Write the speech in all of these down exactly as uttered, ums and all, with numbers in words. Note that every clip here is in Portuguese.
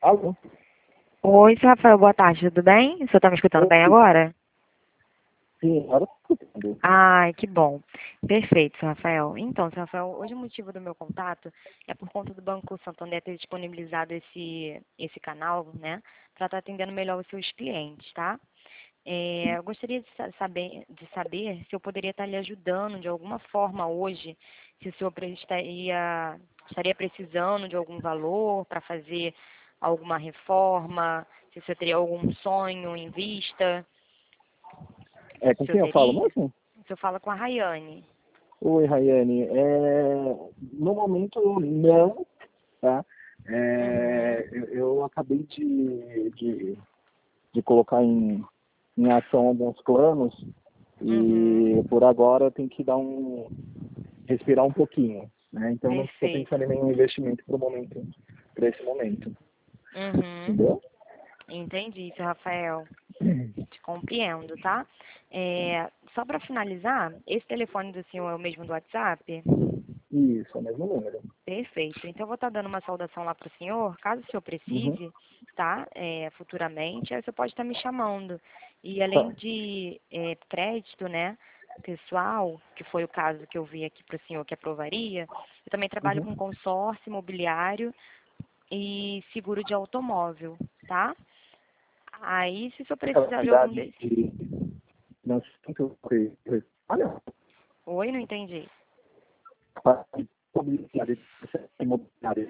Alô? Oi, seu Rafael, boa tarde, tudo bem? O senhor está me escutando bem Oi. agora? Sim, agora eu tô escutando. Ai, que bom. Perfeito, seu Rafael. Então, seu Rafael, hoje o motivo do meu contato é por conta do Banco Santander ter disponibilizado esse, esse canal, né, para estar atendendo melhor os seus clientes, tá? É, eu gostaria de sa- saber, de saber se eu poderia estar lhe ajudando de alguma forma hoje, se o senhor pre- estaria, estaria precisando de algum valor para fazer alguma reforma, se o senhor teria algum sonho em vista, É, o com senhor quem eu falo teria? mesmo? O senhor fala com a Rayane. Oi, Rayane. É, no momento, não, tá? Uhum, É, eu, eu acabei de, de, de colocar em, em ação alguns planos e uhum, por agora eu tenho que dar um, respirar um pouquinho, né? Então eu não estou perfeito. pensando em nenhum investimento para momento, para esse momento, Uhum, entendeu? entendi, seu Rafael. Te compreendo, tá? É, só para finalizar, esse telefone do senhor é o mesmo do WhatsApp? Isso, é o mesmo número. Perfeito. Então, eu vou estar dando uma saudação lá para o senhor, caso o senhor Uhum. precise, tá? É, futuramente, aí você pode estar me chamando. E além Tá. de é, crédito, né, pessoal, que foi o caso que eu vi aqui para o senhor que aprovaria, eu também trabalho Uhum. com consórcio imobiliário e seguro de automóvel, tá? Aí, se o senhor Aquela precisar de algum cidade desses... de não sinto que olha, Oi, não entendi. a publicidade imobiliária.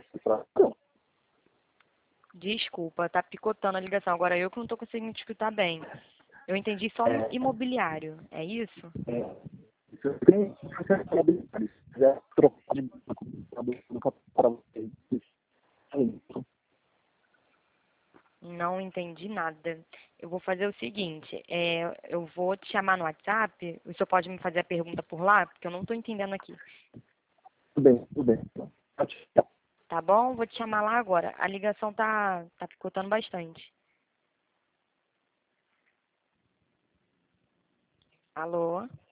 Desculpa, tá picotando a ligação. Agora eu que não estou conseguindo te escutar bem. Eu entendi só É, imobiliário, é isso? é, se eu tenho essa publicidade, se quiser trocar de banco para você, Não entendi nada. Eu vou fazer o seguinte, é, eu vou te chamar no WhatsApp, o senhor pode me fazer a pergunta por lá, porque eu não estou entendendo aqui. tudo bem, tudo bem. Tchau. Tá bom? Vou te chamar lá agora. A ligação tá, tá picotando bastante. Alô?